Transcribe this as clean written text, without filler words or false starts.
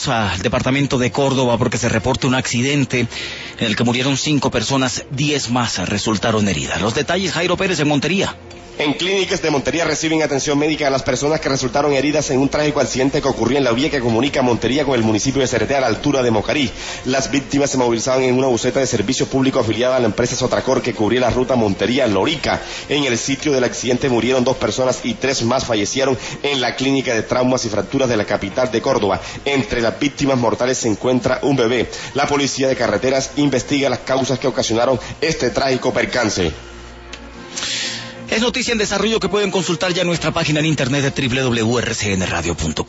al departamento de Córdoba porque se reporta un accidente en el que murieron 5 personas, 10 más resultaron heridas. Los detalles, Jairo Pérez, en Montería. En clínicas de Montería reciben atención médica a las personas que resultaron heridas en un trágico accidente que ocurrió en la vía que comunica Montería con el municipio de Cereté a la altura de Mocarí. Las víctimas se movilizaban en una buseta de servicio público afiliada a la empresa Sotracor que cubría la ruta Montería-Lorica. En el sitio del accidente murieron 2 personas y 3 más fallecieron en la clínica de traumas y fracturas de la capital de Córdoba. Entre las víctimas mortales se encuentra un bebé. La policía de carreteras investiga las causas que ocasionaron este trágico percance. Es noticia en desarrollo que pueden consultar ya en nuestra página en internet de www.rcnradio.com.